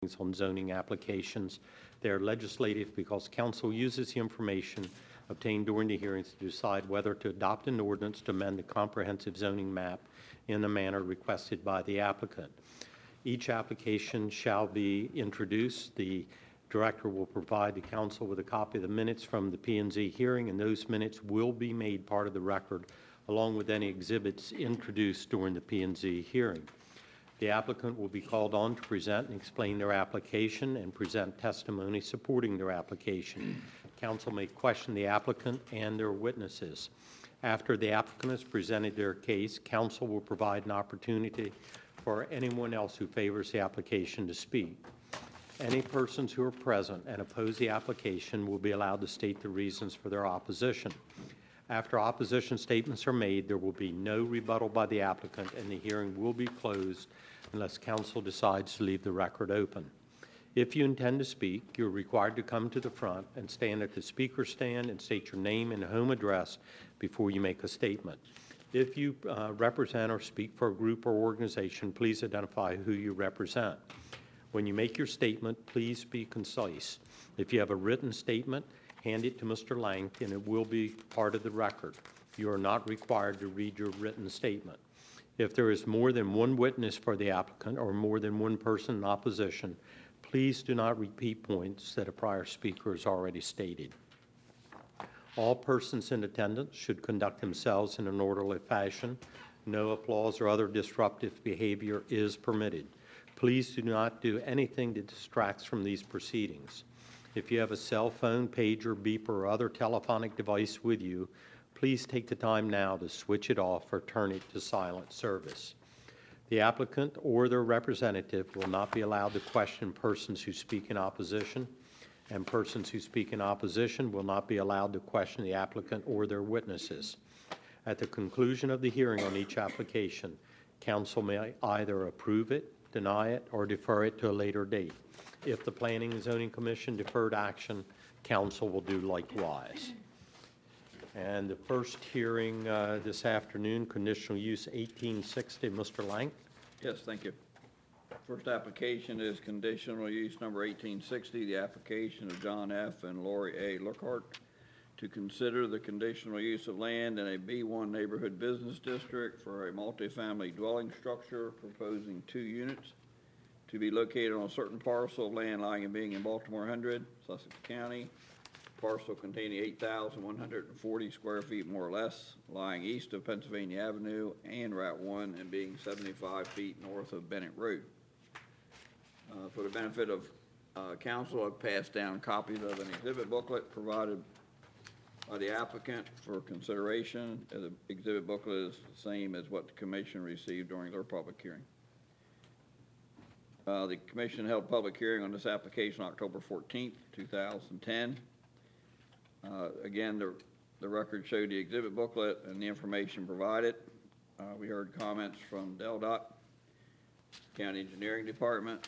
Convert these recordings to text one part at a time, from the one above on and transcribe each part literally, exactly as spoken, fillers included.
on zoning applications. They are legislative because council uses the information obtained during the hearings to decide whether to adopt an ordinance to amend the comprehensive zoning map in the manner requested by the applicant. Each application shall be introduced. The director will provide the council with a copy of the minutes from the P and Z hearing, and those minutes will be made part of the record along with any exhibits introduced during the P and Z hearing. The applicant will be called on to present and explain their application and present testimony supporting their application. Council may question the applicant and their witnesses. After the applicant has presented their case, council will provide an opportunity for anyone else who favors the application to speak. Any persons who are present and oppose the application will be allowed to state the reasons for their opposition. After opposition statements are made, there will be no rebuttal by the applicant, and the hearing will be closed unless council decides to leave the record open. If you intend to speak, you're required to come to the front and stand at the speaker stand and state your name and home address before you make a statement. If you uh, represent or speak for a group or organization, please identify who you represent. When you make your statement, please be concise. If you have a written statement, hand it to Mister Lank, and it will be part of the record. You are not required to read your written statement. If there is more than one witness for the applicant or more than one person in opposition, please do not repeat points that a prior speaker has already stated. All persons in attendance should conduct themselves in an orderly fashion. No applause or other disruptive behavior is permitted. Please do not do anything that distracts from these proceedings. If you have a cell phone, pager, beeper, or other telephonic device with you, please take the time now to switch it off or turn it to silent service. The applicant or their representative will not be allowed to question persons who speak in opposition, and persons who speak in opposition will not be allowed to question the applicant or their witnesses. At the conclusion of the hearing on each application, council may either approve it, deny it, or defer it to a later date. If the Planning and Zoning Commission deferred action, council will do likewise. And the first hearing uh, this afternoon, conditional use eighteen sixty, Mister Lank. Yes, thank you. First application is conditional use number eighteen sixty, the application of John F. and Lori A. Lookhart to consider the conditional use of land in a B one neighborhood business district for a multifamily dwelling structure proposing two units to be located on a certain parcel of land lying and being in Baltimore one hundred, Sussex County, parcel containing eight thousand one hundred forty square feet more or less, lying east of Pennsylvania Avenue and Route one and being seventy-five feet north of Bennett Road. Uh, for the benefit of uh, council, I've passed down copies of an exhibit booklet provided by the applicant for consideration. Uh, the exhibit booklet is the same as what the commission received during their public hearing. Uh, the commission held public hearing on this application October fourteenth, two thousand ten. Uh, again, the, the record showed the exhibit booklet and the information provided. Uh, we heard comments from Del Dot, County Engineering Department.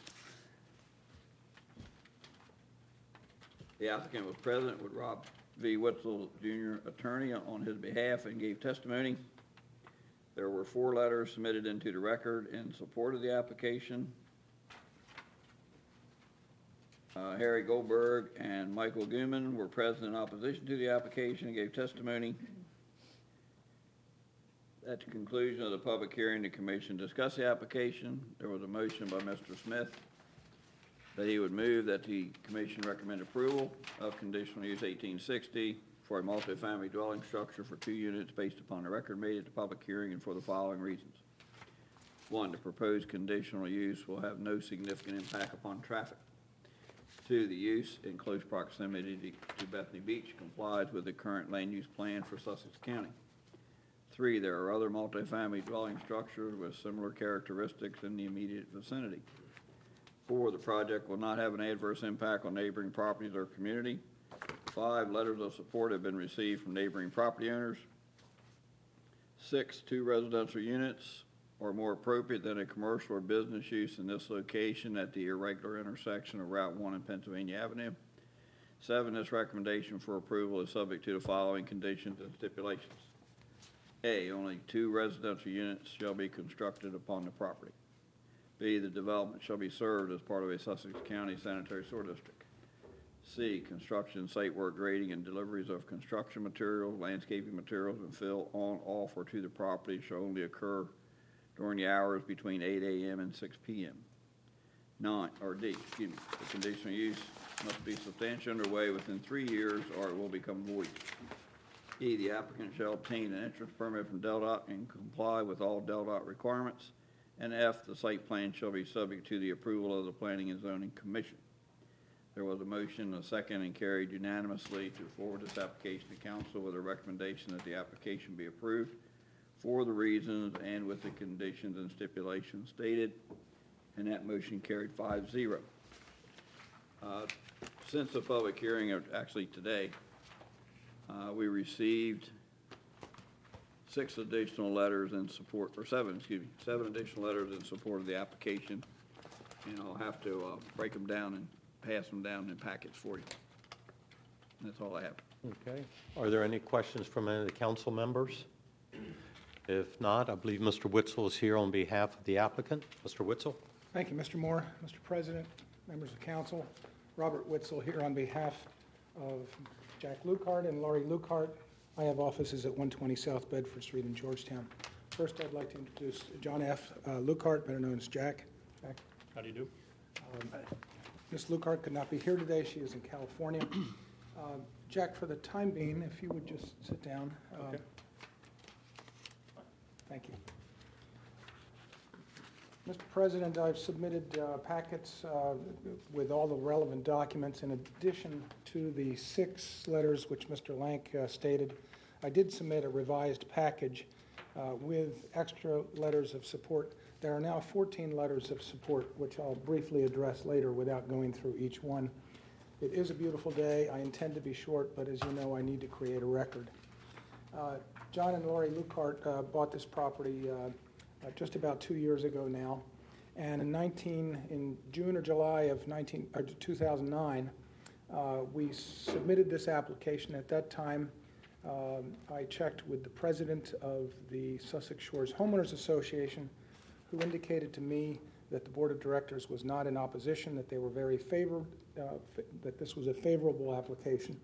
The applicant was present with Rob V. Witzel, Junior Attorney, on his behalf and gave testimony. There were four letters submitted into the record in support of the application. Uh, Harry Goldberg and Michael Gooman were present in opposition to the application and gave testimony. At the conclusion of the public hearing, the commission discussed the application. There was a motion by Mister Smith that he would move that the commission recommend approval of conditional use eighteen sixty for a multifamily dwelling structure for two units based upon the record made at the public hearing and for the following reasons. One, the proposed conditional use will have no significant impact upon traffic. Two, the use in close proximity to Bethany Beach complies with the current land use plan for Sussex County. Three, there are other multifamily dwelling structures with similar characteristics in the immediate vicinity. Four, the project will not have an adverse impact on neighboring properties or community. Five, letters of support have been received from neighboring property owners. Six, two residential units or more appropriate than a commercial or business use in this location at the irregular intersection of Route one and Pennsylvania Avenue. Seven, this recommendation for approval is subject to the following conditions and stipulations. A, only two residential units shall be constructed upon the property. B, the development shall be served as part of a Sussex County sanitary sewer district. C, construction, site work, grading, and deliveries of construction materials, landscaping materials, and fill on, off, or to the property shall only occur during the hours between eight a.m. and six p.m. Nine, or D, excuse me, the conditional use must be substantially underway within three years or it will become void. E, the applicant shall obtain an entrance permit from DelDOT and comply with all DelDOT requirements. And F, the site plan shall be subject to the approval of the Planning and Zoning Commission. There was a motion, a second, and carried unanimously to forward this application to council with a recommendation that the application be approved for the reasons and with the conditions and stipulations stated, and that motion carried five zero. Uh, since the public hearing, of actually today, uh, we received six additional letters in support, or seven, excuse me, seven additional letters in support of the application, and I'll have to uh, break them down and pass them down in packets for you. And that's all I have. Okay. Are there any questions from any of the council members? If not, I believe Mister Witzel is here on behalf of the applicant. Mister Witzel? Thank you, Mister Moore, Mister President, members of council. Robert Witzel here on behalf of Jack Lukart and Laurie Lukart. I have offices at one twenty South Bedford Street in Georgetown. First, I'd like to introduce John F. Uh, Lukart, better known as Jack. Jack. How do you do? Um, Miz Lukart could not be here today. She is in California. Uh, Jack, for the time being, if you would just sit down. Uh, Okay. Thank you. Mister President, I've submitted uh, packets uh, with all the relevant documents in addition to the six letters which Mister Lank uh, stated. I did submit a revised package uh, with extra letters of support. There are now fourteen letters of support, which I'll briefly address later without going through each one. It is a beautiful day. I intend to be short, but as you know, I need to create a record. Uh, John and Laurie Lukart uh, bought this property uh, uh, just about two years ago now. And in nineteen, in June or July of nineteen, or two thousand nine, uh, we submitted this application. At that time, um, I checked with the president of the Sussex Shores Homeowners Association, who indicated to me that the board of directors was not in opposition, that they were very favored, uh, f- that this was a favorable application.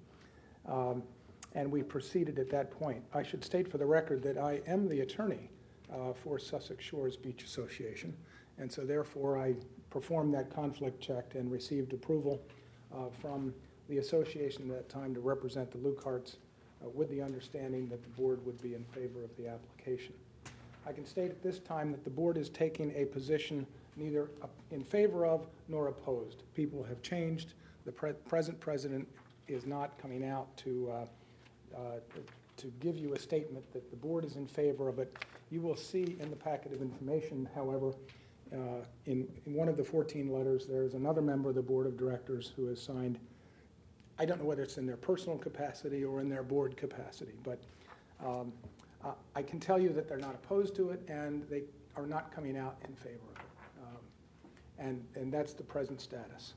Um, and we proceeded at that point. I should state for the record that I am the attorney uh, for Sussex Shores Beach Association. And so therefore, I performed that conflict check and received approval uh, from the association at that time to represent the Lukarts uh, with the understanding that the board would be in favor of the application. I can state at this time that the board is taking a position neither in favor of nor opposed. People have changed. The pre- present president is not coming out to, uh, uh, to give you a statement that the board is in favor of it. You will see in the packet of information, however, Uh, in, in one of the fourteen letters, there's another member of the board of directors who has signed. I don't know whether it's in their personal capacity or in their board capacity, but um, uh, I can tell you that they're not opposed to it and they are not coming out in favor of it. Um, and, and that's the present status.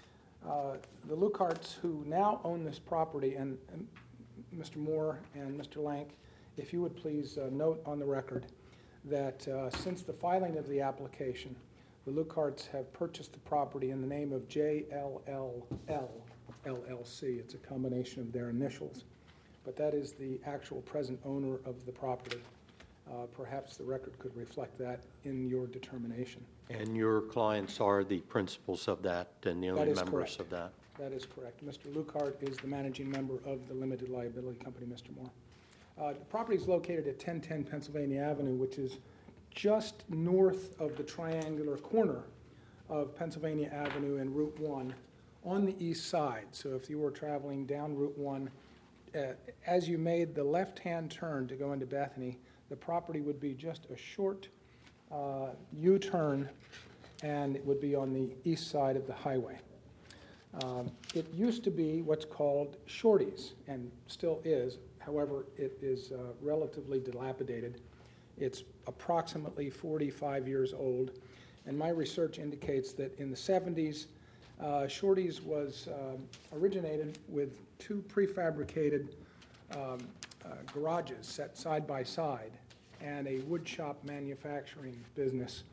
Uh, the Lukarts, who now own this property, and, and Mister Moore and Mister Lank, if you would please uh, note on the record that uh, since the filing of the application, the Lukarts have purchased the property in the name of J L L L L L C. It's a combination of their initials, but that is the actual present owner of the property. Uh, perhaps the record could reflect that in your determination. And your clients are the principals of that and the That only is members correct. of that? That is correct. Mister Lukart is the managing member of the limited liability company, Mister Moore. Uh, the property is located at ten ten Pennsylvania Avenue, which is just north of the triangular corner of Pennsylvania Avenue and Route one on the east side. So if you were traveling down Route one, uh, as you made the left-hand turn to go into Bethany, the property would be just a short uh, U-turn, and it would be on the east side of the highway. Um, it used to be what's called Shorty's, and still is. However, it is uh, relatively dilapidated. It's approximately forty-five years old, and my research indicates that in the seventies, uh, Shorty's was um, originated with two prefabricated um, uh, garages set side by side and a wood shop manufacturing business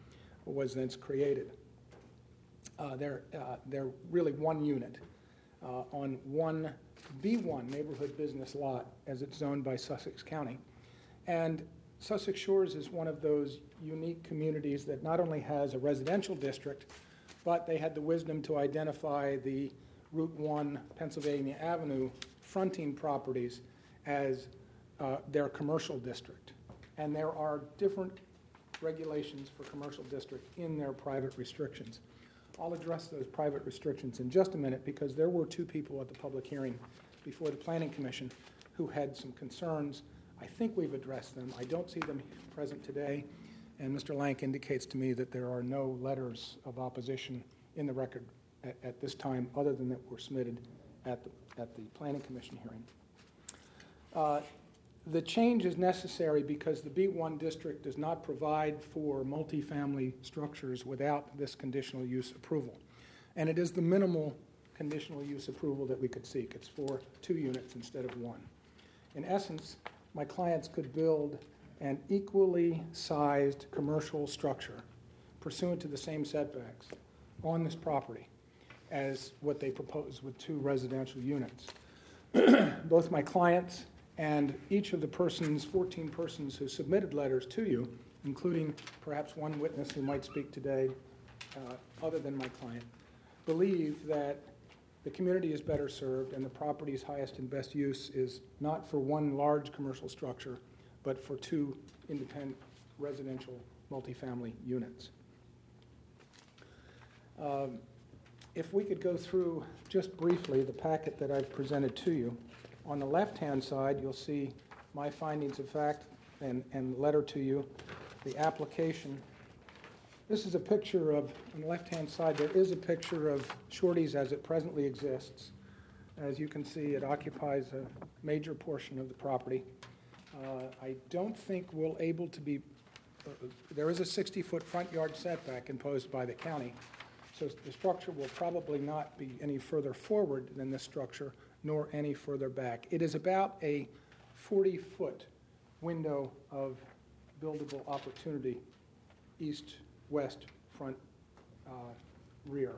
was thence created. Uh, they're, uh, they're really one unit uh, on one B one neighborhood business lot as it's zoned by Sussex County. And Sussex Shores is one of those unique communities that not only has a residential district, but they had the wisdom to identify the Route one Pennsylvania Avenue fronting properties as uh, their commercial district. And there are different regulations for commercial district in their private restrictions. I'll address those private restrictions in just a minute because there were two people at the public hearing before the Planning Commission who had some concerns. I think we've addressed them. I don't see them present today, and Mister Lank indicates to me that there are no letters of opposition in the record at, at this time other than that were submitted at the, at the Planning Commission hearing. Uh, The change is necessary because the B one district does not provide for multifamily structures without this conditional use approval. And it is the minimal conditional use approval that we could seek. It's for two units instead of one. In essence, my clients could build an equally sized commercial structure pursuant to the same setbacks on this property as what they propose with two residential units. Both my clients and each of the persons, fourteen persons who submitted letters to you, including perhaps one witness who might speak today, uh, other than my client, believe that the community is better served and the property's highest and best use is not for one large commercial structure, but for two independent residential multifamily units. Um, if we could go through just briefly the packet that I've presented to you. On the left-hand side, you'll see my findings of fact and, and letter to you, the application. This is a picture of, on the left-hand side, there is a picture of Shorty's as it presently exists. As you can see, it occupies a major portion of the property. Uh, I don't think we'll able to be, uh, there is a sixty-foot front yard setback imposed by the county, so the structure will probably not be any further forward than this structure, nor any further back. It is about a forty-foot window of buildable opportunity, east, west, front, uh, rear.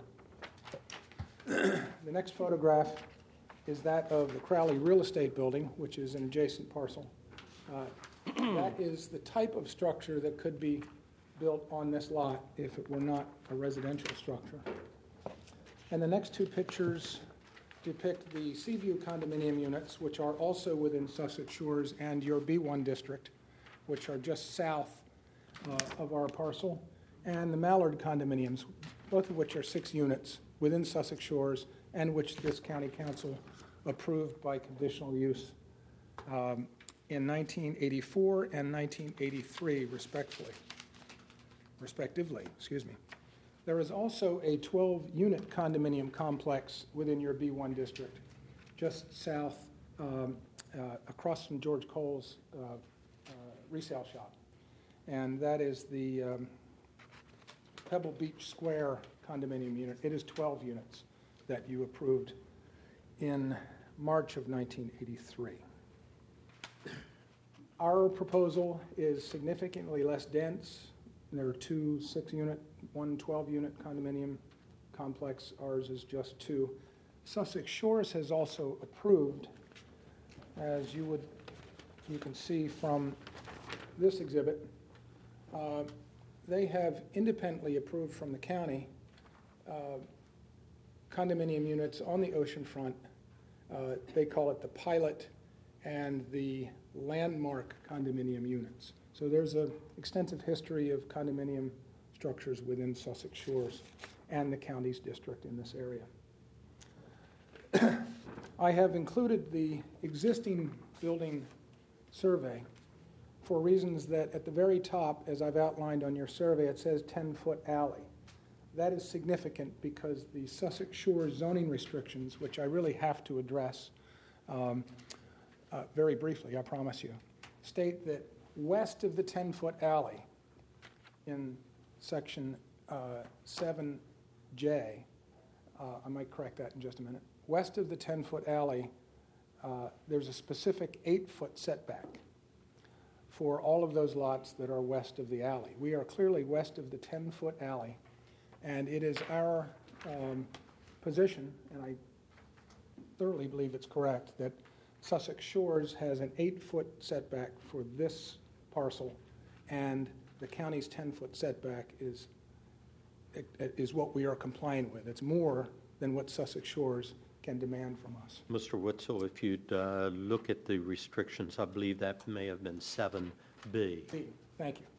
The next photograph is that of the Crowley Real Estate Building, which is an adjacent parcel. Uh, that is the type of structure that could be built on this lot if it were not a residential structure. And the next two pictures depict the Seaview condominium units, which are also within Sussex Shores, and your B one district, which are just south uh, of our parcel, and the Mallard condominiums, both of which are six units within Sussex Shores, and which this county council approved by conditional use um, in nineteen eighty-four and nineteen eighty-three, respectfully, respectively, excuse me. There is also a twelve-unit condominium complex within your B one district, just south, um, uh, across from George Cole's uh, uh, resale shop. And that is the um, Pebble Beach Square condominium unit. It is twelve units that you approved in March of nineteen eighty-three. Our proposal is significantly less dense. There are two six-unit, one twelve-unit condominium complex. Ours is just two. Sussex Shores has also approved, as you would, you can see from this exhibit, uh, they have independently approved from the county uh, condominium units on the ocean front. Uh, they call it the pilot and the landmark condominium units. So there's an extensive history of condominium structures within Sussex Shores and the county's district in this area. I have included the existing building survey for reasons that at the very top, as I've outlined on your survey, it says ten-foot alley. That is significant because the Sussex Shores zoning restrictions, which I really have to address um, uh, very briefly, I promise you, state that west of the ten-foot alley in section uh, seven J, uh, I might correct that in just a minute, west of the ten-foot alley, uh, there's a specific eight-foot setback for all of those lots that are west of the alley. We are clearly west of the ten-foot alley, and it is our um, position, and I thoroughly believe it's correct, that Sussex Shores has an eight-foot setback for this parcel, and the county's ten-foot setback is, is what we are complying with. It's more than what Sussex Shores can demand from us. Mister Witzel, if you'd uh, look at the restrictions, I believe that may have been seven B. Thank you.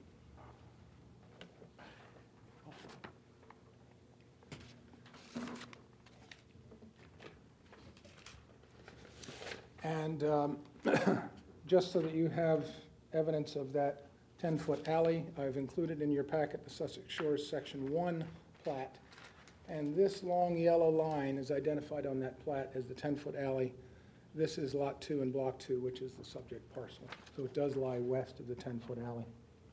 And um, just so that you have evidence of that ten-foot alley, I've included in your packet the Sussex Shores Section one plat. And this long yellow line is identified on that plat as the ten-foot alley. This is Lot two and Block two, which is the subject parcel. So it does lie west of the ten-foot alley.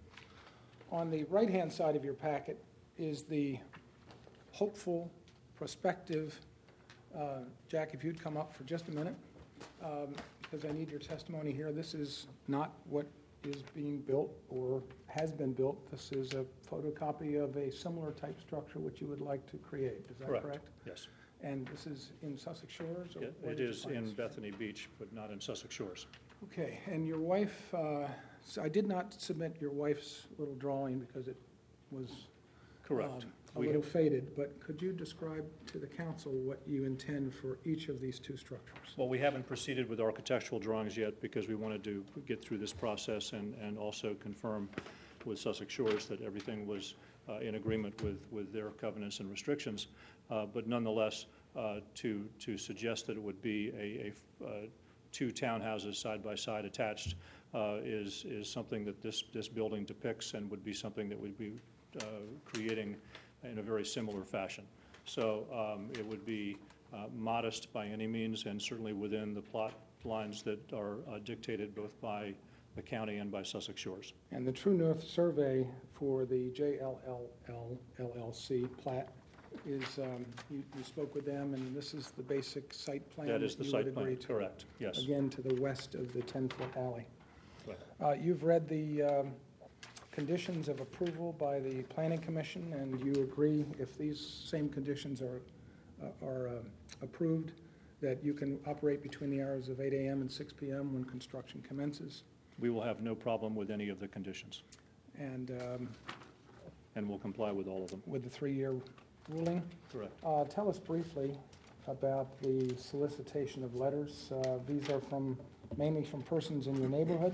On the right-hand side of your packet is the hopeful, prospective, uh, Jack, if you'd come up for just a minute, um, because I need your testimony here. This is not what is being built or has been built. This is a photocopy of a similar type structure which you would like to create. Is that correct? Correct, yes. And this is in Sussex Shores? Or Yeah, where it did you is find in this? Bethany Beach, but not in Sussex Shores. Okay, and your wife, uh, so I did not submit your wife's little drawing because it was Correct. um, a We little have- faded, but could you describe to the council what you intend for each of these two structures? Well, we haven't proceeded with architectural drawings yet because we wanted to get through this process and, and also confirm with Sussex Shores that everything was uh, in agreement with, with their covenants and restrictions. Uh, But nonetheless, uh, to, to suggest that it would be a, a, uh, two townhouses side by side attached uh, is, is something that this, this building depicts and would be something that would be uh, creating in a very similar fashion. So um, it would be uh, modest by any means and certainly within the plot lines that are uh, dictated both by the county and by Sussex Shores. And the True North survey for the J L L L L L C plat is, um, you, you spoke with them, and this is the basic site plan That is the you would site plan, agree to. correct, yes. Again, to the west of the ten-foot alley. Correct. Uh, You've read the um, conditions of approval by the Planning Commission, and you agree, if these same conditions are, uh, are um, approved, that you can operate between the hours of eight A M and six P M when construction commences? We will have no problem with any of the conditions, And um, and will comply with all of them. with the three-year ruling? Correct. Uh, Tell us briefly about the solicitation of letters. Uh, These are from, mainly from persons in your neighborhood?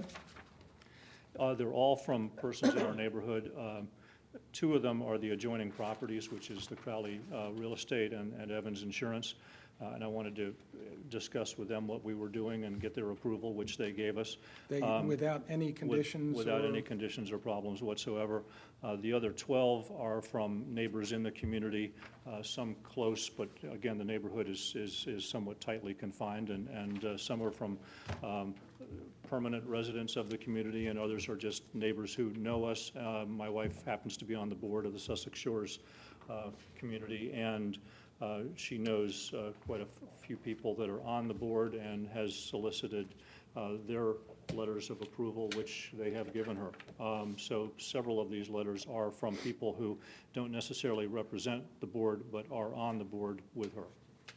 Uh, They're all from persons in our neighborhood. Um, Two of them are the adjoining properties, which is the Crowley uh, Real Estate and and Evans Insurance. Uh, And I wanted to discuss with them what we were doing and get their approval, which they gave us. They, Um, without any with- conditions? Without or- any conditions or problems whatsoever. Uh, The other twelve are from neighbors in the community, uh, some close, but again, the neighborhood is is is somewhat tightly confined, and and uh, some are from um, permanent residents of the community, and others are just neighbors who know us. Uh, My wife happens to be on the board of the Sussex Shores uh, community, and uh, she knows uh, quite a f- few people that are on the board and has solicited uh, their letters of approval, which they have given her. Um, So several of these letters are from people who don't necessarily represent the board, but are on the board with her.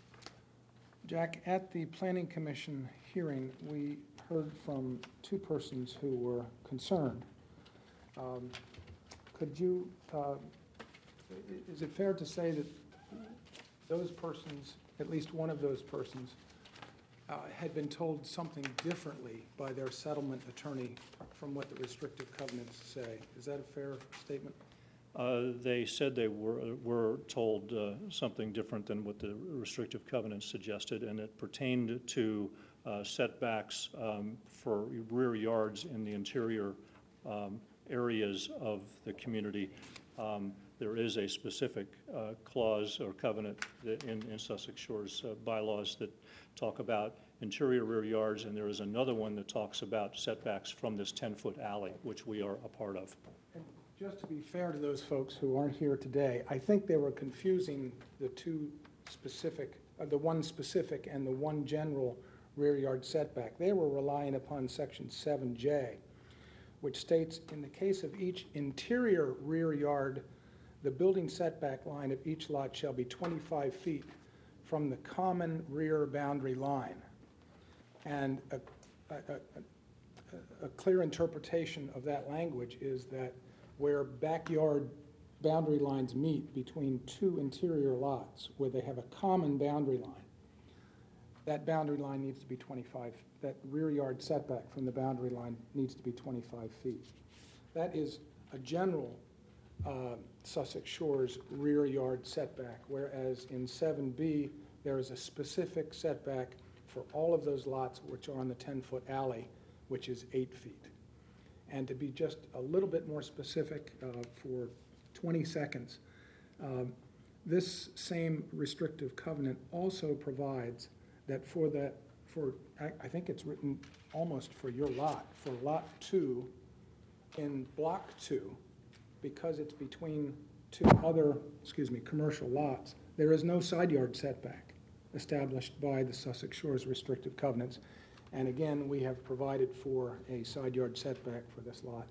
Jack, at the Planning Commission hearing, we heard from two persons who were concerned. Um, Could you, uh, i- is it fair to say that those persons, at least one of those persons, uh, had been told something differently by their settlement attorney from what the restrictive covenants say? Is that a fair statement? Uh, They said they were were told uh, something different than what the restrictive covenants suggested, and it pertained to uh, setbacks um, for rear yards in the interior um, areas of the community. Um, There is a specific uh, clause or covenant that in in Sussex Shores uh, bylaws that talk about interior rear yards, and there is another one that talks about setbacks from this ten-foot alley, which we are a part of. And just to be fair to those folks who aren't here today, I think they were confusing the two specific, uh, the one specific and the one general rear yard setback. They were relying upon Section seven J, which states, in the case of each interior rear yard, the building setback line of each lot shall be twenty-five feet from the common rear boundary line. And a, a, a, a clear interpretation of that language is that where backyard boundary lines meet between two interior lots, where they have a common boundary line, that boundary line needs to be twenty-five, that rear yard setback from the boundary line needs to be twenty-five feet. That is a general uh, Sussex Shores rear yard setback, whereas in seven B, there is a specific setback for all of those lots which are on the ten-foot alley, which is eight feet. And to be just a little bit more specific uh, for twenty seconds, um, this same restrictive covenant also provides that for that, for, I, I think it's written almost for your lot, for lot two, in block two, because it's between two other, excuse me, commercial lots, there is no side yard setback established by the Sussex Shores restrictive covenants. And again, we have provided for a side yard setback for this lot.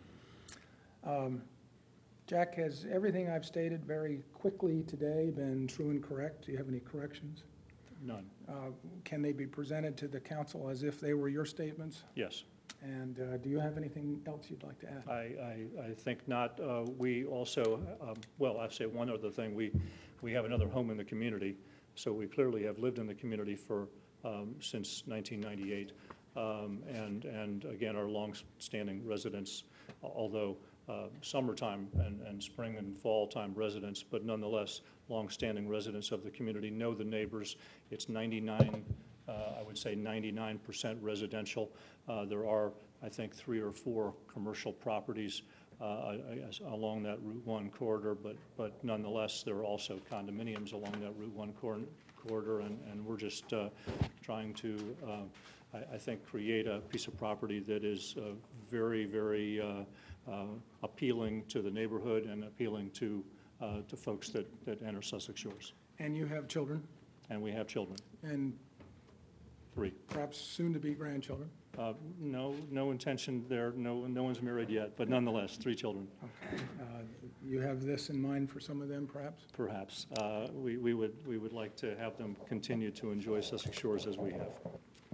Um, Jack, has everything I've stated very quickly today been true and correct? Do you have any corrections? None. Uh, Can they be presented to the council as if they were your statements? Yes. And uh, do you have anything else you'd like to add? I, I, I think not. Uh, We also, um, well, I'll say one other thing. We, we have another home in the community, so we clearly have lived in the community for, um, since nineteen ninety-eight. Um, And, and again, our long-standing residents, although uh, summertime and, and spring and fall time residents, but nonetheless, long-standing residents of the community know the neighbors. It's ninety-nine, uh, I would say ninety-nine percent residential. Uh, There are, I think, three or four commercial properties uh, I- I- along that Route one corridor, but, but nonetheless, there are also condominiums along that Route one cor- corridor, and, and we're just uh, trying to, uh, I, I think, create a piece of property that is uh, very, very uh, uh, appealing to the neighborhood and appealing to, uh, to folks that, that enter Sussex Shores. And you have children, And we have children, and three. perhaps soon-to-be grandchildren? Uh, No, no intention there, no, no one's married yet, but nonetheless, three children, Okay. Uh, You have this in mind for some of them, perhaps? perhaps. Uh, We, we would, we would like to have them continue to enjoy Sussex Shores as we have.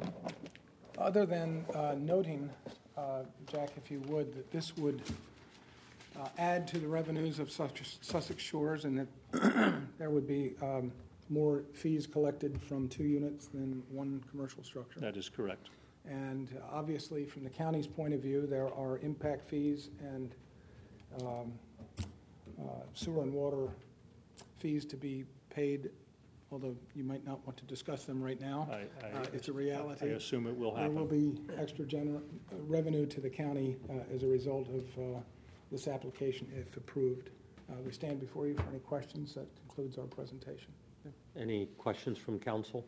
Other than uh, noting, uh, Jack, if you would, that this would uh, add to the revenues of Sus- Sussex Shores, and that there would be um, more fees collected from two units than one commercial structure. That is correct. And obviously, from the county's point of view, there are impact fees and um, uh, sewer and water fees to be paid, although you might not want to discuss them right now. I, I, Uh, It's a reality. I assume it will There will happen. be extra gener- uh, revenue to the county uh, as a result of uh, this application, if approved. Uh, We stand before you for any questions. That concludes our presentation. Any questions from council?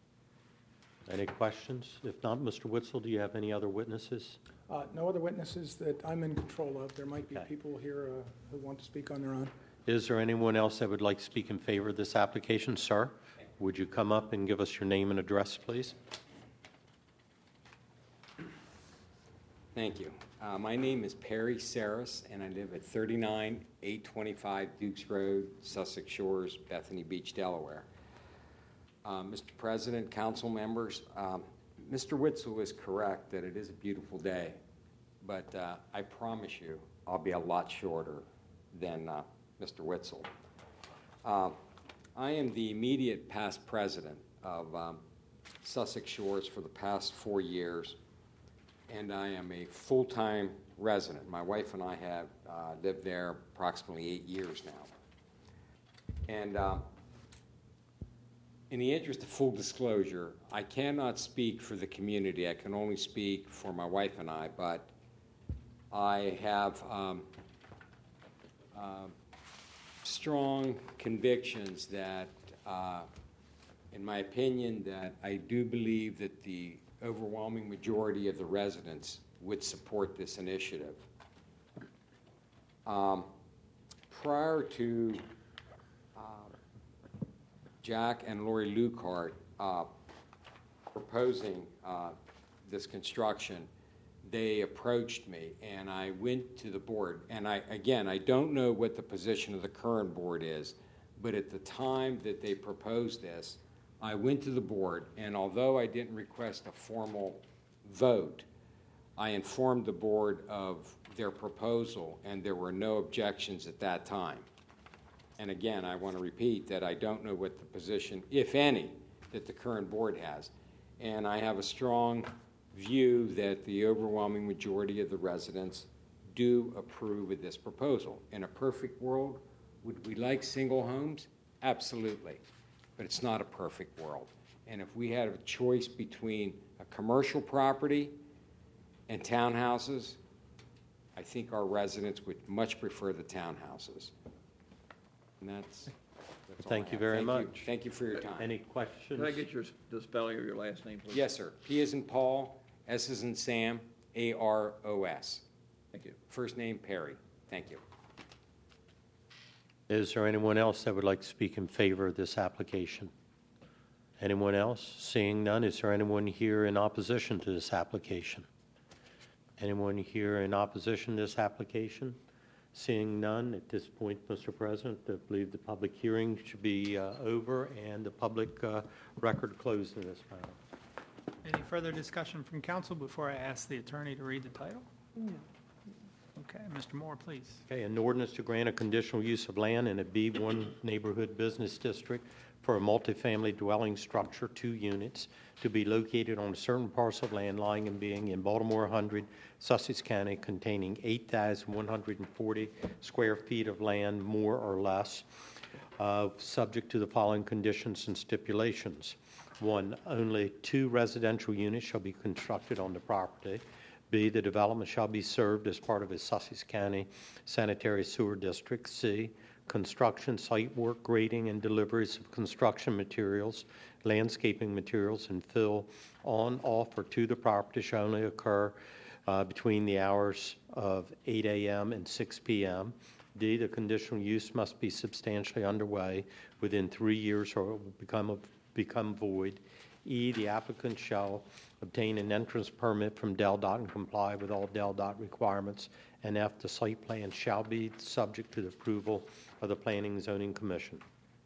Any questions? If not, Mister Witzel, do you have any other witnesses? Uh, No other witnesses that I'm in control of. There might be Okay. people here uh, who want to speak on their own. Is there anyone else that would like to speak in favor of this application? Sir, would you come up and give us your name and address, please? Thank you. Uh, My name is Perry Saris, and I live at thirty-nine eight twenty-five Dukes Road, Sussex Shores, Bethany Beach, Delaware. Uh, Mister President, council members, um, Mister Witzel is correct that it is a beautiful day, but uh, I promise you I'll be a lot shorter than uh, Mister Witzel. Uh, I am the immediate past president of um, Sussex Shores for the past four years, and I am a full-time resident. My wife and I have uh, lived there approximately eight years now. And uh, in the interest of full disclosure, I cannot speak for the community. I can only speak for my wife and I, but I have um, uh, strong convictions that, uh, in my opinion, that I do believe that the overwhelming majority of the residents would support this initiative. Um, prior to uh, Jack and Lori Lukart uh, proposing uh, this construction, they approached me, and I went to the board. And I, again, I don't know what the position of the current board is, but at the time that they proposed this, I went to the board, and although I didn't request a formal vote, I informed the board of their proposal, and there were no objections at that time. And again, I want to repeat that I don't know what the position, if any, that the current board has. And I have a strong view that the overwhelming majority of the residents do approve of this proposal. In a perfect world, would we like single homes? Absolutely. But it's not a perfect world. And if we had a choice between a commercial property and townhouses, I think our residents would much prefer the townhouses. And that's, that's all I Thank you have. very Thank much. Thank you for your time. Any questions? Can I get your, the spelling of your last name, please? Yes, sir. P as in Paul, S as in Sam, A R O S. Thank you. First name Perry. Thank you. Is there anyone else that would like to speak in favor of this application? Anyone else? Seeing none, is there anyone here in opposition to this application? Anyone here in opposition to this application? Seeing none, at this point, Mister President, I believe the public hearing should be uh, over and the public uh, record closed in this matter. Any further discussion from council before I ask the attorney to read the title? No. Okay, Mister Moore, please. Okay, an ordinance to grant a conditional use of land in a B one neighborhood business district for a multifamily dwelling structure, two units, to be located on a certain parcel of land lying and being in Baltimore one hundred, Sussex County, containing eight thousand one hundred forty square feet of land, more or less, uh, subject to the following conditions and stipulations. One, only two residential units shall be constructed on the property. B, the development shall be served as part of a Sussex County sanitary sewer district. C, construction, site work, grading, and deliveries of construction materials, landscaping materials, and fill on, off, or to the property shall only occur uh, between the hours of eight a.m. and six p.m. D, the conditional use must be substantially underway within three years or it will become, a, become void. E, the applicant shall obtain an entrance permit from Del Dot and comply with all Del Dot requirements. And F, the site plan shall be subject to the approval of the Planning and Zoning Commission.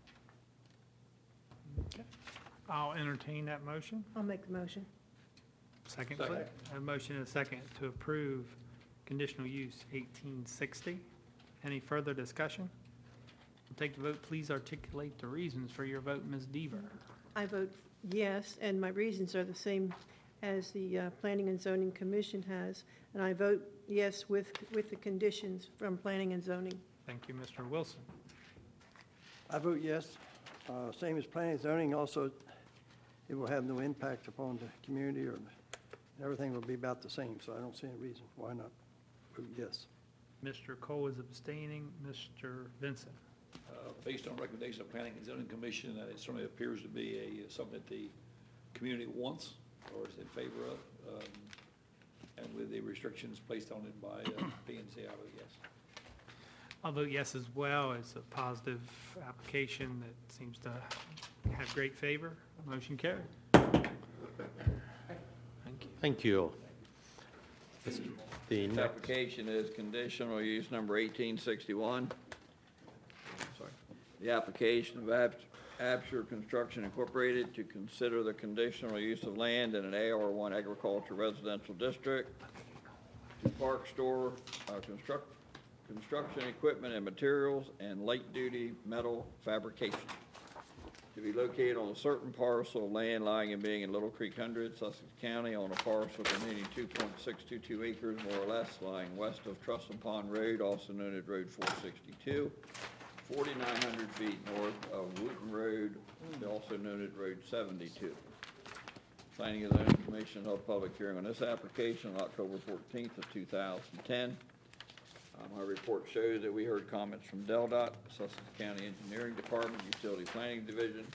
Okay. I'll entertain that motion. I'll make the motion. Second, Second. please. I have a motion and a second to approve conditional use eighteen sixty. Any further discussion? We'll take the vote. Please articulate the reasons for your vote, Miz Deaver. I vote yes, and my reasons are the same as the uh, Planning and Zoning Commission has, and I vote yes with, with the conditions from Planning and Zoning. Thank you, Mister Wilson. I vote yes. Uh, Same as planning and zoning, also, it will have no impact upon the community, or everything will be about the same, so I don't see any reason why not vote yes. Mister Cole is abstaining. Mister Vincent. Uh, Based on recommendation of Planning and Zoning Commission, that it certainly appears to be a, something that the community wants or is in favor of. um, And with the restrictions placed on it by uh, P and Z, I vote yes. I'll vote yes as well. It's a positive application that seems to have great favor. Motion carried. Thank you. Thank you. The This next, application is conditional use number eighteen sixty-one. Sorry. The application of Ab- Absher Construction Incorporated to consider the conditional use of land in an A R one agriculture residential district to park, store, uh, construct, construction equipment and materials, and light-duty metal fabrication to be located on a certain parcel of land lying and being in Little Creek Hundred, Sussex County, on a parcel containing two point six two two acres, more or less, lying west of Trusson Pond Road, also known as Road four sixty-two, forty-nine hundred feet north of Wooten Road, also known as Road seventy-two. Planning and Zoning Commission held a public hearing on this application on October fourteenth of two thousand ten. Uh, My report shows that we heard comments from Del Dot, Sussex County Engineering Department, Utility Planning Division.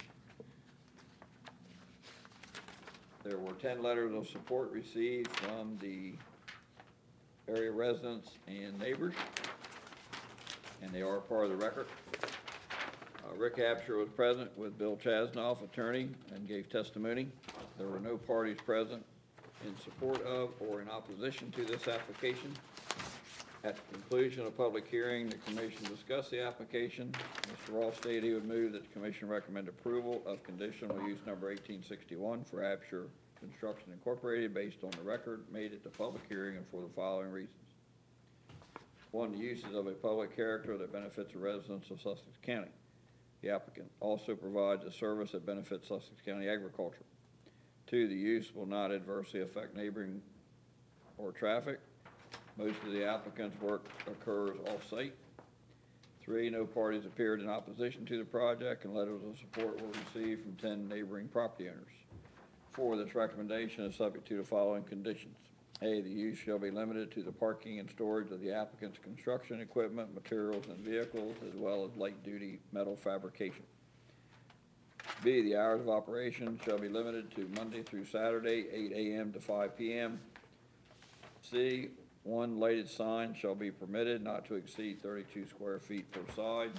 There were ten letters of support received from the area residents and neighbors, and they are part of the record. Uh, Rick Absher was present with Bill Chasnoff, attorney, and gave testimony. There were no parties present in support of or in opposition to this application. At the conclusion of public hearing, the commission discussed the application. Mister Ross stated he would move that the commission recommend approval of conditional use number eighteen sixty-one for Absher Construction Incorporated based on the record made at the public hearing and for the following reasons. One, the use is of a public character that benefits the residents of Sussex County. The applicant also provides a service that benefits Sussex County agriculture. Two, the use will not adversely affect neighboring or traffic. Most of the applicant's work occurs off-site. Three, no parties appeared in opposition to the project, and letters of support were received from ten neighboring property owners. Four, this recommendation is subject to the following conditions. A, the use shall be limited to the parking and storage of the applicant's construction equipment, materials, and vehicles, as well as light-duty metal fabrication. B, the hours of operation shall be limited to Monday through Saturday, eight a.m. to five p.m. C, one lighted sign shall be permitted not to exceed thirty-two square feet per side.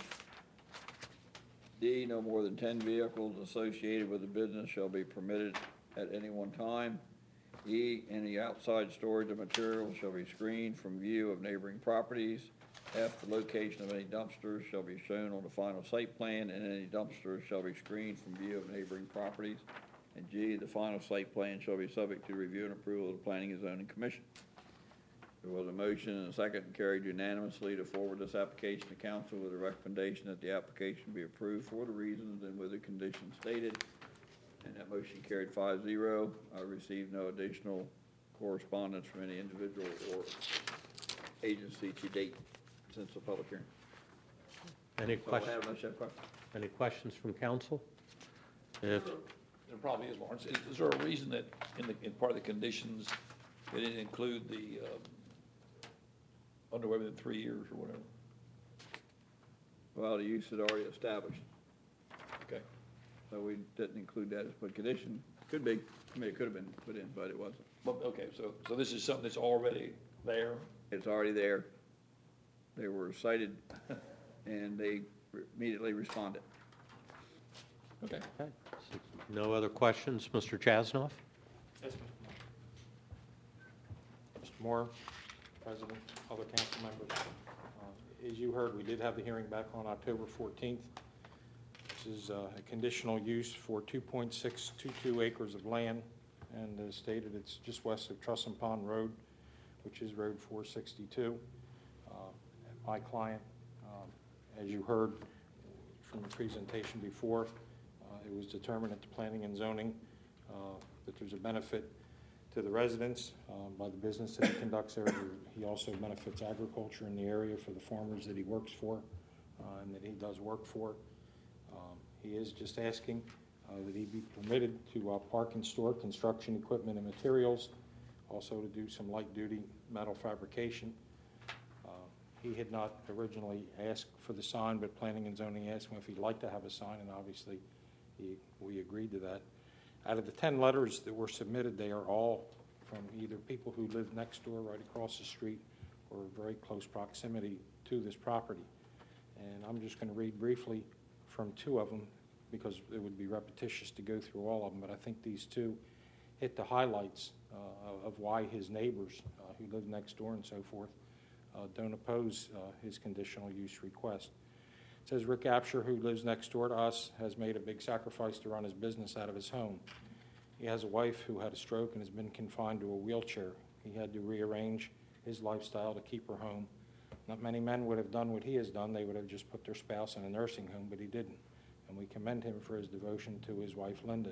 D, no more than ten vehicles associated with the business shall be permitted at any one time. E, any outside storage of materials shall be screened from view of neighboring properties. F, the location of any dumpsters shall be shown on the final site plan, and any dumpsters shall be screened from view of neighboring properties. And G, the final site plan shall be subject to review and approval of the Planning and Zoning Commission. There was a motion and a second carried unanimously to forward this application to council with a recommendation that the application be approved for the reasons and with the conditions stated. And that motion carried five zero. I received no additional correspondence from any individual or agency to date since the public hearing. Any So I'll questions? have unless you have questions. Any questions from council? If, There probably is, Lawrence. Is, is there a reason that in the, in part of the conditions, they didn't include the, um, underway within three years or whatever? Well, the use is already established, Okay. so we didn't include that as a condition. Could be, I mean, it could have been put in, but it wasn't. Well, okay, so, so this is something that's already there? It's already there. They were cited, and they re- immediately responded. Okay. okay. No other questions, Mister Chasnoff? Yes, Mister Moore. Mister Moore, President, other council members. Uh, As you heard, we did have the hearing back on October fourteenth. This is uh, a conditional use for two point six two two acres of land, and as stated, it's just west of Trusson Pond Road, which is Road four sixty-two. Uh, My client, um, as you heard from the presentation before, uh, it was determined at the Planning and Zoning uh, that there's a benefit to the residents um, by the business that he conducts there. He also benefits agriculture in the area for the farmers that he works for uh, and that he does work for. Um, He is just asking uh, that he be permitted to uh, park and store construction equipment and materials, also to do some light-duty metal fabrication. Uh, He had not originally asked for the sign, but Planning and Zoning asked him if he'd like to have a sign, and obviously he, we agreed to that. Out of the ten letters that were submitted, they are all from either people who live next door, right across the street, or very close proximity to this property. And I'm just going to read briefly from two of them, because it would be repetitious to go through all of them, but I think these two hit the highlights uh, of why his neighbors uh, who live next door and so forth uh, don't oppose uh, his conditional use request. It says, Rick Absher, who lives next door to us, has made a big sacrifice to run his business out of his home. He has a wife who had a stroke and has been confined to a wheelchair. He had to rearrange his lifestyle to keep her home. Not many men would have done what he has done. They would have just put their spouse in a nursing home, but he didn't. And we commend him for his devotion to his wife, Linda.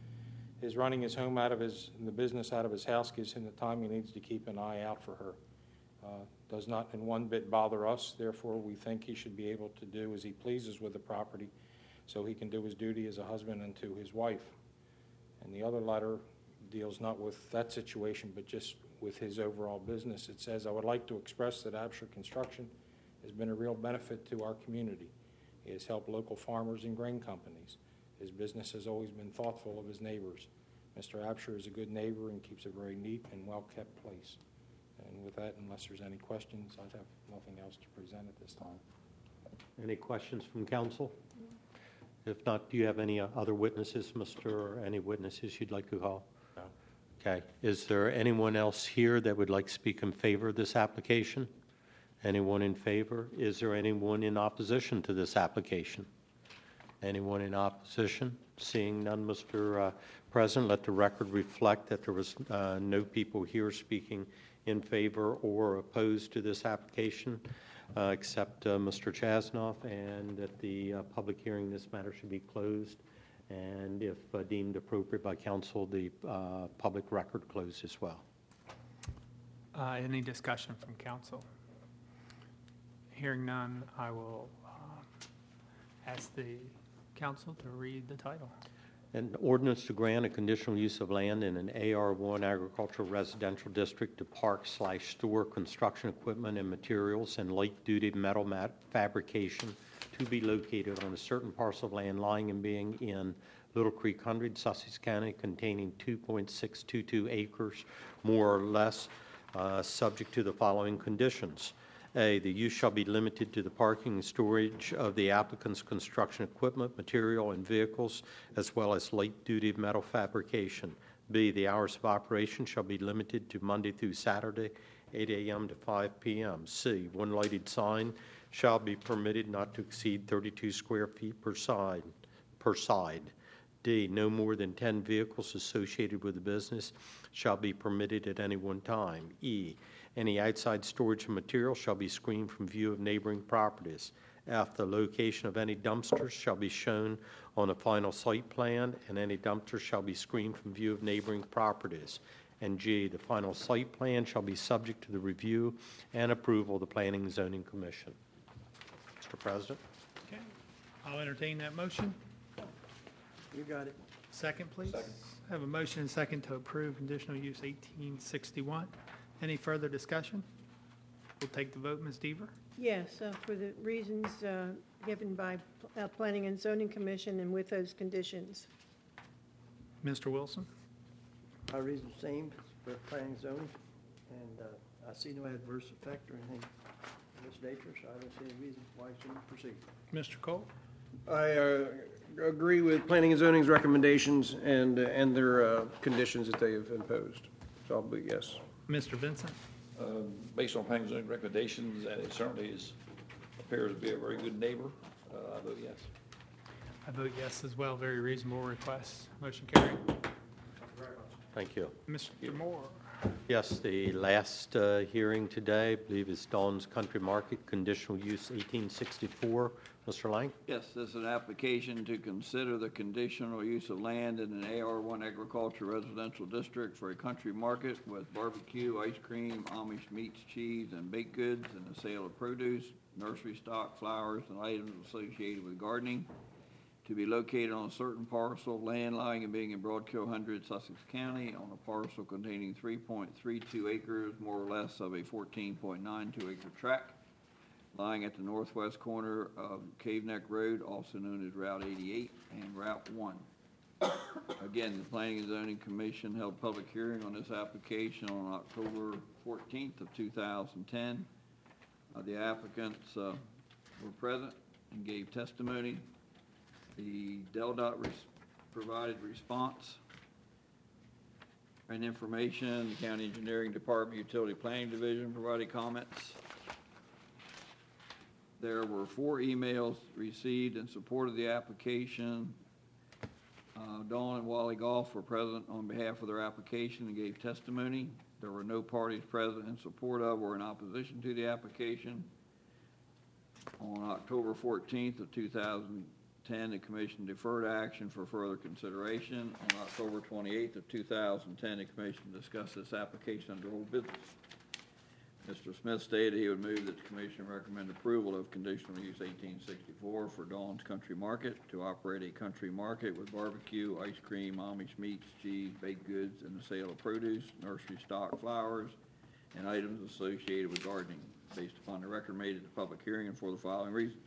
His running his home out of his, the business out of his house gives him the time he needs to keep an eye out for her. Uh, does not in one bit bother us. Therefore, we think he should be able to do as he pleases with the property so he can do his duty as a husband and to his wife. And the other letter deals not with that situation, but just with his overall business. It says, I would like to express that Absher Construction has been a real benefit to our community. He has helped local farmers and grain companies. His business has always been thoughtful of his neighbors. Mister Absher is a good neighbor and keeps a very neat and well-kept place. And with that, unless there's any questions, I'd have nothing else to present at this time. Any questions from council? If not, do you have any uh, other witnesses, Mister or any witnesses you'd like to call? No. Okay. Is there anyone else here that would like to speak in favor of this application? Anyone in favor? Is there anyone in opposition to this application? Anyone in opposition? Seeing none, Mister uh, President, let the record reflect that there was uh, no people here speaking in favor or opposed to this application, uh, except uh, Mister Chasnoff, and that the uh, public hearing in this matter should be closed, and if uh, deemed appropriate by council, the uh, public record closed as well. Uh, Any discussion from council? Hearing none, I will um, ask the council to read the title. An ordinance to grant a conditional use of land in an A R one agricultural residential district to park slash store construction equipment and materials and light-duty metal mat fabrication to be located on a certain parcel of land lying and being in Little Creek Hundred, Sussex County, containing two point six two two acres, more or less, uh, subject to the following conditions. A, the use shall be limited to the parking and storage of the applicant's construction equipment, material, and vehicles, as well as light-duty metal fabrication. B, the hours of operation shall be limited to Monday through Saturday, eight a.m. to five p.m. C, one lighted sign shall be permitted not to exceed thirty-two square feet per side. Per side. D, no more than ten vehicles associated with the business shall be permitted at any one time. E, any outside storage of material shall be screened from view of neighboring properties. F, the location of any dumpsters shall be shown on a final site plan, and any dumpsters shall be screened from view of neighboring properties. And G, the final site plan shall be subject to the review and approval of the Planning and Zoning Commission. Mister President? Okay, I'll entertain that motion. You got it. Second, please. Second. I have a motion and second to approve conditional use eighteen sixty-one. Any further discussion? We'll take the vote. Miz Deaver? Yes, uh, for the reasons uh, given by uh, Planning and Zoning Commission and with those conditions. Mister Wilson? I read the same for planning and zoning, and uh, I see no adverse effect or anything of this nature, so I don't see any reason why it shouldn't proceed. Mister Cole? I uh, agree with Planning and Zoning's recommendations and, uh, and their uh, conditions that they have imposed. So I'll be yes. Mister Vincent? Um, Based on planning and zoning recommendations, and it certainly is, appears to be a very good neighbor, uh, I vote yes. I vote yes as well. Very reasonable request. Motion carried. Thank you. Mister Moore? Yes, the last uh, hearing today, I believe, is Dawn's Country Market, conditional use eighteen sixty-four. Mister Lang? Yes, this is an application to consider the conditional use of land in an A R one agriculture residential district for a country market with barbecue, ice cream, Amish meats, cheese, and baked goods, and the sale of produce, nursery stock, flowers, and items associated with gardening, to be located on a certain parcel of land lying and being in Broadkill Hundred, Sussex County, on a parcel containing three point three two acres, more or less, of a fourteen point nine two acre tract, lying at the northwest corner of Cave Neck Road, also known as Route eighty-eight and Route one. Again, the Planning and Zoning Commission held a public hearing on this application on October fourteenth of two thousand ten. Uh, the applicants uh, were present and gave testimony. The DelDOT res- provided response and information. The County Engineering Department Utility Planning Division provided comments. There were four emails received in support of the application. Uh, Dawn and Wally Goff were present on behalf of their application and gave testimony. There were no parties present in support of or in opposition to the application. On October fourteenth of two thousand ten, the Commission deferred action for further consideration. On October twenty-eighth of two thousand ten, the Commission discussed this application under old business. Mister Smith stated he would move that the Commission recommend approval of conditional use eighteen sixty-four for Dawn's Country Market to operate a country market with barbecue, ice cream, Amish meats, cheese, baked goods, and the sale of produce, nursery stock, flowers, and items associated with gardening, based upon the record made at the public hearing and for the following reasons.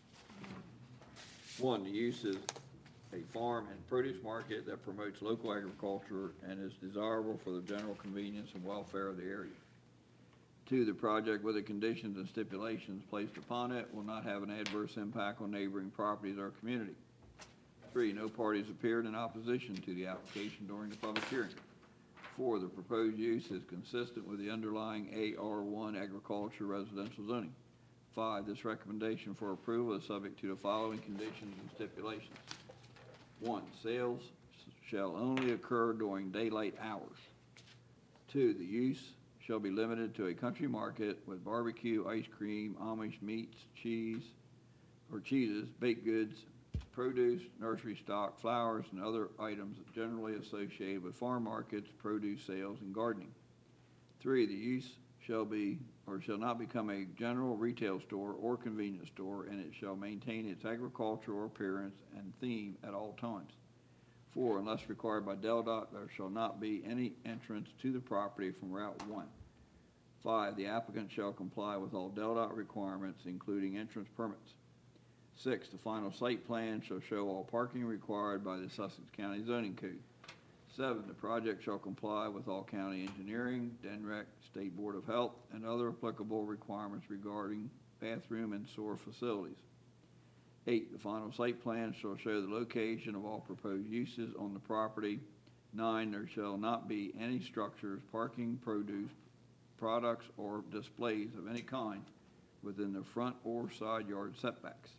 One, the use is a farm and produce market that promotes local agriculture and is desirable for the general convenience and welfare of the area. Two, the project with the conditions and stipulations placed upon it will not have an adverse impact on neighboring properties or community. Three, no parties appeared in opposition to the application during the public hearing. Four, the proposed use is consistent with the underlying A R one agriculture residential zoning. Five, this recommendation for approval is subject to the following conditions and stipulations. One, sales shall only occur during daylight hours. Two, the use shall be limited to a country market with barbecue, ice cream, Amish meats, cheese, or cheeses, baked goods, produce, nursery stock, flowers, and other items generally associated with farm markets, produce sales, and gardening. Three, the use shall be or shall not become a general retail store or convenience store, and it shall maintain its agricultural appearance and theme at all times. Four, unless required by DelDOT, there shall not be any entrance to the property from Route one. Five, the applicant shall comply with all DelDOT requirements, including entrance permits. Six, the final site plan shall show all parking required by the Sussex County Zoning Code. Seven, the project shall comply with all county engineering, D N R E C, State Board of Health, and other applicable requirements regarding bathroom and sewer facilities. Eight, the final site plan shall show the location of all proposed uses on the property. Nine, there shall not be any structures, parking, produce, products, or displays of any kind within the front or side yard setbacks.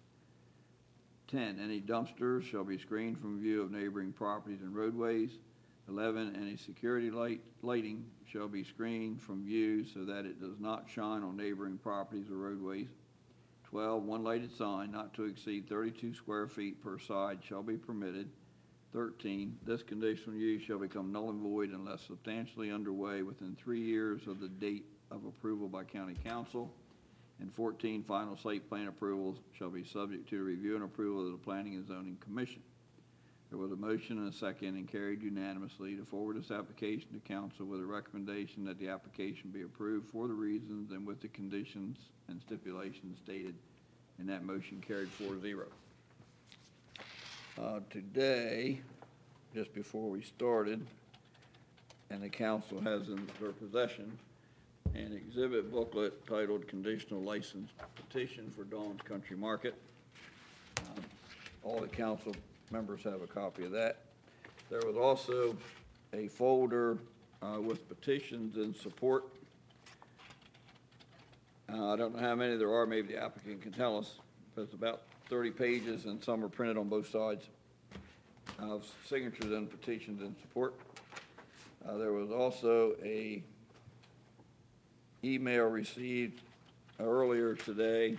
ten, any dumpsters shall be screened from view of neighboring properties and roadways. eleven, any security light, lighting shall be screened from view so that it does not shine on neighboring properties or roadways. twelve, one lighted sign not to exceed thirty-two square feet per side shall be permitted. thirteen, this conditional use shall become null and void unless substantially underway within three years of the date of approval by County Council. And fourteen, final site plan approvals shall be subject to review and approval of the Planning and Zoning Commission. There was a motion and a second and carried unanimously to forward this application to council with a recommendation that the application be approved for the reasons and with the conditions and stipulations stated, and that motion carried four to zero. Uh, today, just before we started, and the council has in their possession an exhibit booklet titled Conditional License Petition for Dawn's Country Market. Um, all the council members have a copy of that. There was also a folder uh, with petitions in support. Uh, I don't know how many there are, maybe the applicant can tell us, but it's about thirty pages and some are printed on both sides of signatures and petitions in support. Uh, there was also a email received earlier today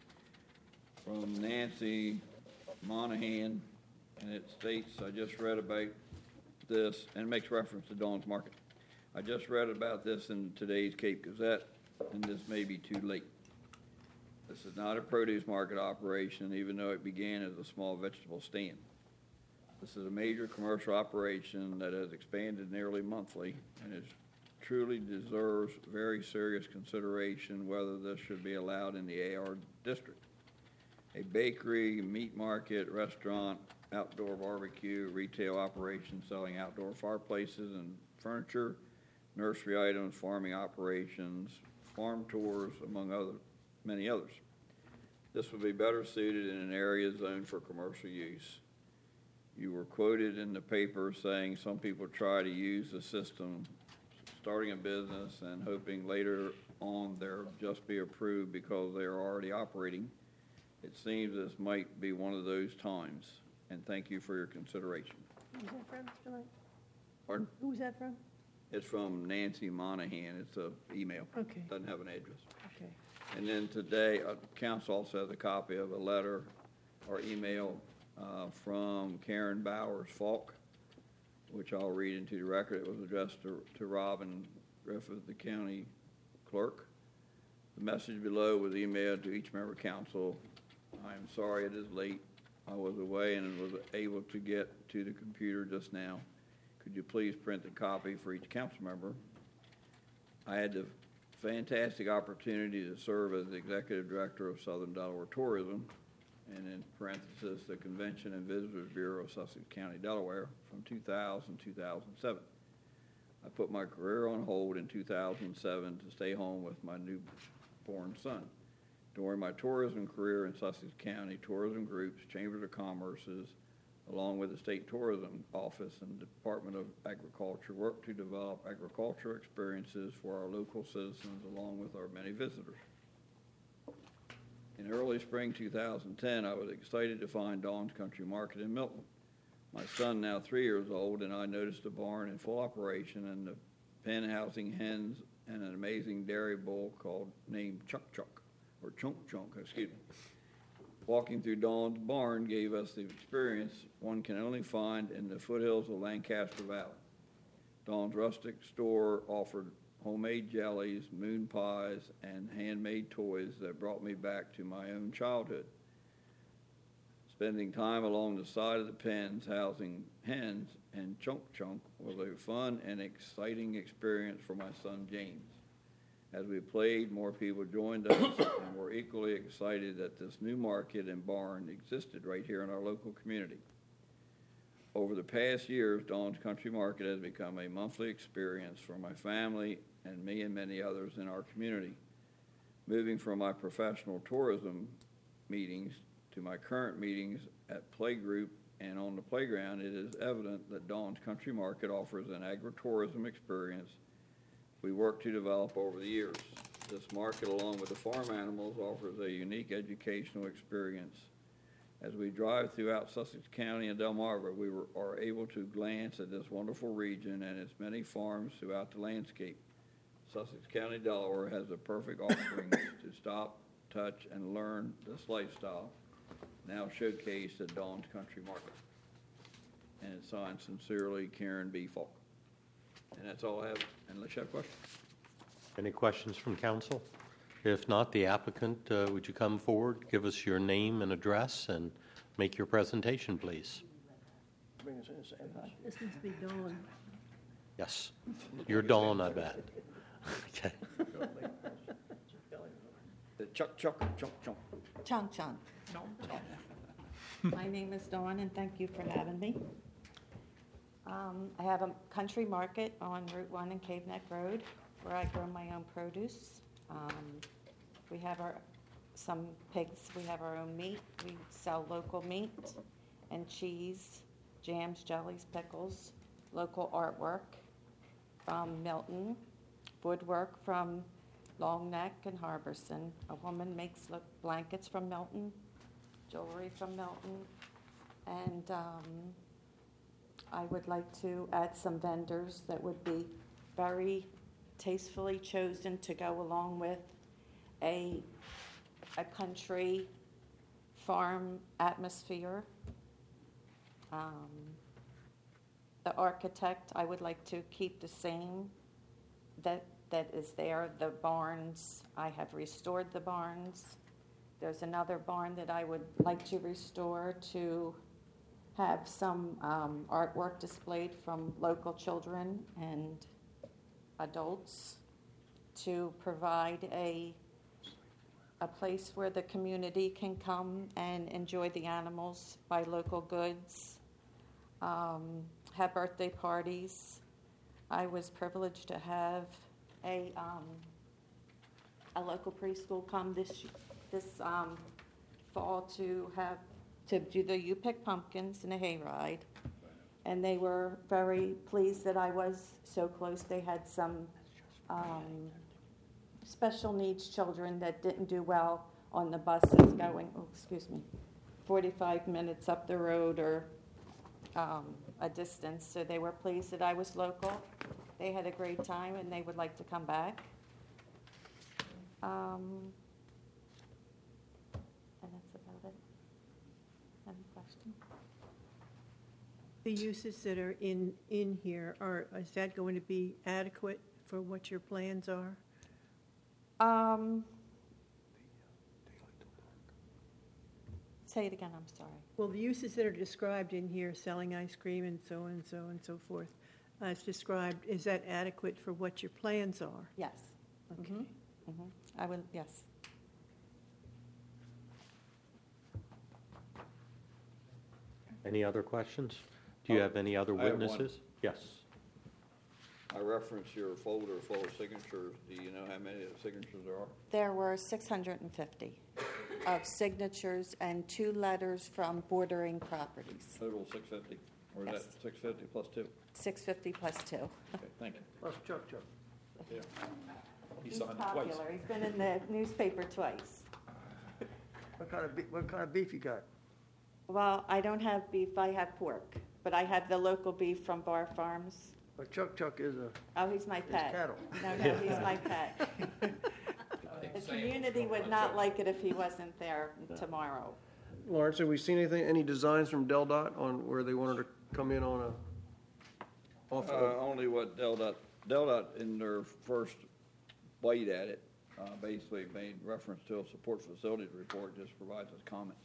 from Nancy Monahan, and it states, I just read about this, and makes reference to Dawn's Market. I just read about this in today's Cape Gazette, and this may be too late. This is not a produce market operation, even though it began as a small vegetable stand. This is a major commercial operation that has expanded nearly monthly and is truly deserves very serious consideration whether this should be allowed in the A R district. A bakery, meat market, restaurant, outdoor barbecue, retail operation selling outdoor fireplaces and furniture, nursery items, farming operations, farm tours, among other, many others. This would be better suited in an area zoned for commercial use. You were quoted in the paper saying some people try to use the system starting a business and hoping later on they'll just be approved because they are already operating. It seems this might be one of those times, and thank you for your consideration. Who's that from, Mister Lang? Pardon? Who's that from? It's from Nancy Monahan. It's a email. Okay. Doesn't have an address. Okay. And then today, uh, council also has a copy of a letter or email uh, from Karen Bowers Falk, which I'll read into the record. It was addressed to, to Robin Griffith, the county clerk. The message below was emailed to each member of council. I am sorry it is late. I was away and was able to get to the computer just now. Could you please print a copy for each council member? I had the fantastic opportunity to serve as the executive director of Southern Delaware Tourism, and in parenthesis, the Convention and Visitors Bureau of Sussex County, Delaware, from two thousand to two thousand seven. I put my career on hold in two thousand seven to stay home with my newborn son. During my tourism career in Sussex County, tourism groups, chambers of commerces, along with the State Tourism Office and Department of Agriculture, work to develop agricultural experiences for our local citizens along with our many visitors. In early spring two thousand ten, I was excited to find Dawn's Country Market in Milton. My son, now three years old, and I noticed the barn in full operation and the pen housing hens and an amazing dairy bull called named Chuck Chuck, or Chunk Chunk, excuse me. Walking through Dawn's barn gave us the experience one can only find in the foothills of Lancaster Valley. Dawn's rustic store offered homemade jellies, moon pies, and handmade toys that brought me back to my own childhood. Spending time along the side of the pens housing hens and Chunk Chunk was a fun and exciting experience for my son James. As we played, more people joined us and were equally excited that this new market and barn existed right here in our local community. Over the past years, Dawn's Country Market has become a monthly experience for my family and me and many others in our community. Moving from my professional tourism meetings to my current meetings at playgroup and on the playground, it is evident that Dawn's Country Market offers an agritourism experience we worked to develop over the years. This market, along with the farm animals, offers a unique educational experience. As we drive throughout Sussex County and Delmarva, we were, are able to glance at this wonderful region and its many farms throughout the landscape. Sussex County, Delaware has the perfect offerings to stop, touch, and learn this lifestyle, now showcased at Dawn's Country Market. And it's signed sincerely, Karen B. Falk. And that's all I have, unless you have questions. Any questions from council? If not, the applicant, uh, would you come forward, give us your name and address, and make your presentation, please? This must be Dawn. Yes. You're Dawn, I bet. Okay. The Chuck Chuck Chunk Chunk. Chunk Chunk. My name is Dawn, and thank you for having me. Um, I have a country market on Route one and Cave Neck Road where I grow my own produce. Um, we have our some pigs. We have our own meat. We sell local meat and cheese, jams, jellies, pickles, local artwork from Milton, woodwork from Long Neck and Harbison. A woman makes lo- blankets from Milton, jewelry from Milton, and um, I would like to add some vendors that would be very tastefully chosen to go along with a, a country farm atmosphere. Um, the architect, I would like to keep the same that that is there. The barns, I have restored the barns. There's another barn that I would like to restore to have some um, artwork displayed from local children and adults to provide a a place where the community can come and enjoy the animals, buy local goods, um, have birthday parties. I was privileged to have a um, a local preschool come this this um, fall to have to do the You Pick Pumpkins and a hayride, and they were very pleased that I was so close. They had some um, special needs children that didn't do well on the buses going, oh, excuse me, forty-five minutes up the road or um, a distance. So they were pleased that I was local. They had a great time, and they would like to come back. Um, and that's about it. Any questions? The uses that are in, in here, are, is that going to be adequate for what your plans are? Um, say it again, I'm sorry. Well, the uses that are described in here, selling ice cream and so and so and so forth, as described, is that adequate for what your plans are? Yes. Okay. Mhm. Mhm. I will, yes. Any other questions? Do you Oh, have any other I have one. witnesses? Yes. I referenced your folder full of signatures. Do you know how many of the signatures there are? There were six hundred fifty of signatures and two letters from bordering properties. Total six fifty, or is Yes. that six fifty plus two? six fifty plus two. Okay, thank you. Plus Chuck Chuck. Yeah. He He's signed it twice. popular. He's been in the newspaper twice. What kind of, be- what kind of beef you got? Well, I don't have beef, I have pork, but I have the local beef from Bar Farms. Well, Chuck Chuck is a, Oh, he's my is pet. cattle. No, no, he's my pet. The community would not like it if he wasn't there tomorrow. Lawrence, have we seen anything, any designs from Del Dot on where they wanted to come in on a, off Uh, of, only what Del Dot, Del Dot in their first bite at it, uh, basically made reference to a support facilities report, just provides us comments.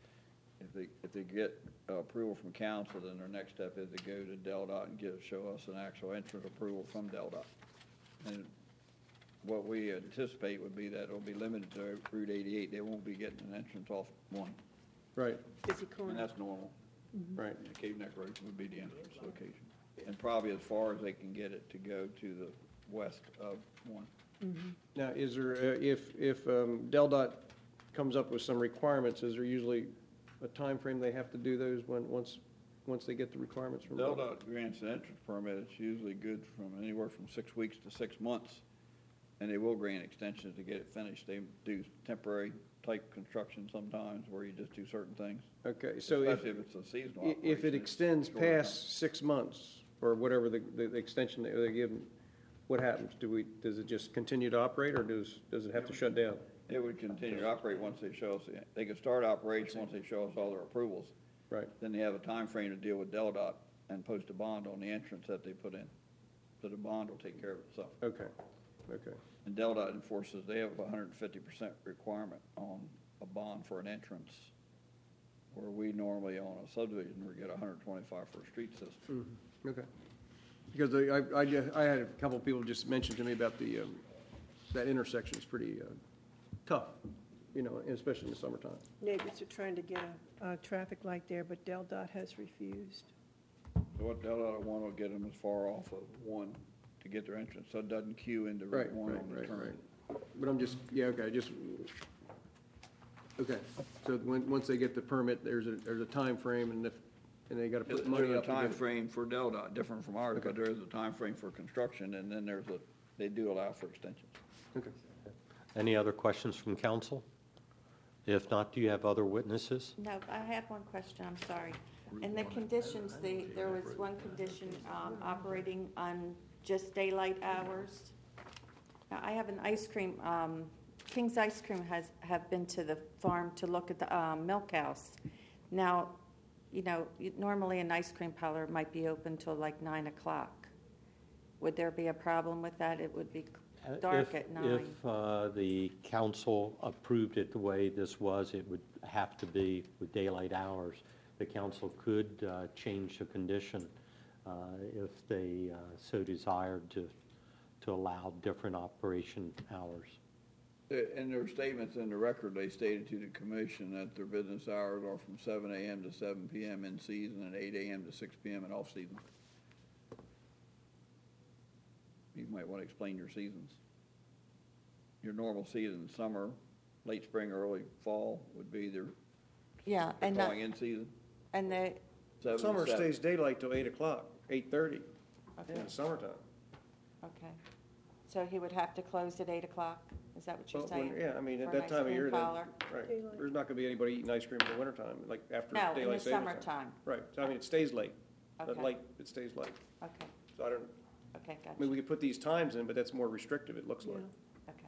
If they, if they get uh, approval from council, then their next step is to go to Del Dot and get, show us an actual entrance approval from Del Dot. And what we anticipate would be that it'll be limited to Route eighty-eight. They won't be getting an entrance off one, right, Busy and corner. that's normal. right. And Cave Neck Road would be the entrance location. And probably as far as they can get it to go to the west of one. Now, is there, uh, if, if um, Del Dot comes up with some requirements, is there usually a time frame they have to do those when, once, once they get the requirements from? Del Dot grants an entrance permit, it's usually good from anywhere from six weeks to six months. And they will grant extensions to get it finished. They do temporary type construction sometimes where you just do certain things. Okay, so if, Especially if it's a seasonal i- operation. if it it's extends short time. past six months, or whatever the, the the extension that they give them, what happens? Do we, does it just continue to operate, or does, does it have to shut down? It would continue to operate once they show us, the- they could start operation once they show us all their approvals. Right, Then they have a time frame to deal with Del Dot and post a bond on the entrance that they put in. So the bond will take care of itself. okay, okay. And Del Dot enforces, they have a hundred and fifty percent requirement on a bond for an entrance, where we normally on a subdivision, we get a hundred and twenty-five for a street system. Okay. Because I, I, ju- I had a couple of people just mention to me about the, um, that intersection is pretty uh, tough, you know, especially in the summertime. Neighbors are trying to get a, a traffic light there, but Del Dot has refused. So what Del Dot want will get them as far off of one to get their entrance, so it doesn't queue into Right, Route one right, on the right, turn. right. But I'm just, yeah, okay, just, okay. So when, once they get the permit, there's a, there's a time frame, and if, and they gotta There's put money a up. to get time it. frame for Del Dot, different from ours, but Okay. there is a time frame for construction, and then there's a, they do allow for extensions. Okay. Any other questions from council? If not, do you have other witnesses? No, I have one question, I'm sorry. In the conditions, the, there was one condition, um, operating on just daylight hours. Now, I have an ice cream, um, King's Ice Cream has, have been to the farm to look at the, um, milk house. Now, you know, you- normally an ice cream parlor might be open till like nine o'clock. Would there be a problem with that? It would be Uh, dark if- at nine. If uh, the council approved it the way this was, it would have to be with daylight hours. The council could uh, change the condition uh, if they uh, so desired to, to allow different operation hours. Uh, In their statements in the record, they stated to the commission that their business hours are from seven AM to seven PM in season and eight AM to six PM in off-season. You might want to explain your seasons. Your normal season, summer, late spring, early fall would be their Yeah, and, going the- in season, and the, seven to Summer seven. stays daylight till eight o'clock, eight thirty, okay, in the summertime. okay. So he would have to close at eight o'clock? Is that what you're Well, when- saying? Yeah, I mean, For at an that ice time of cream year, then, parlor? right, Daylight. there's not gonna be anybody eating ice cream in the wintertime, like after No, in the daylight savings time. summertime. Right, so I mean, it stays late, but Okay. light, it stays light. Okay, So I don't, okay, I mean, gotcha, we could put these times in, but that's more restrictive, it looks Yeah. like. okay.